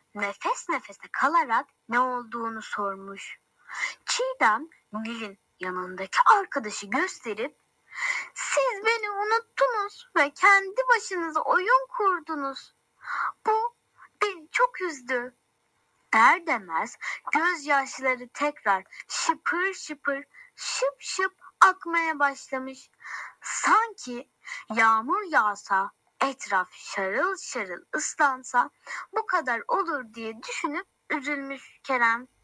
nefes nefese kalarak ne olduğunu sormuş. Çiğdem Nil'in yanındaki arkadaşı gösterip "Siz beni unuttunuz ve kendi başınıza oyun kurdunuz. Bu beni çok üzdü." Der demez gözyaşları tekrar şıpır şıpır, şıp şıp akmaya başlamış. Sanki yağmur yağsa, etraf şarıl şarıl ıslansa bu kadar olur diye düşünüp üzülmüş Kerem.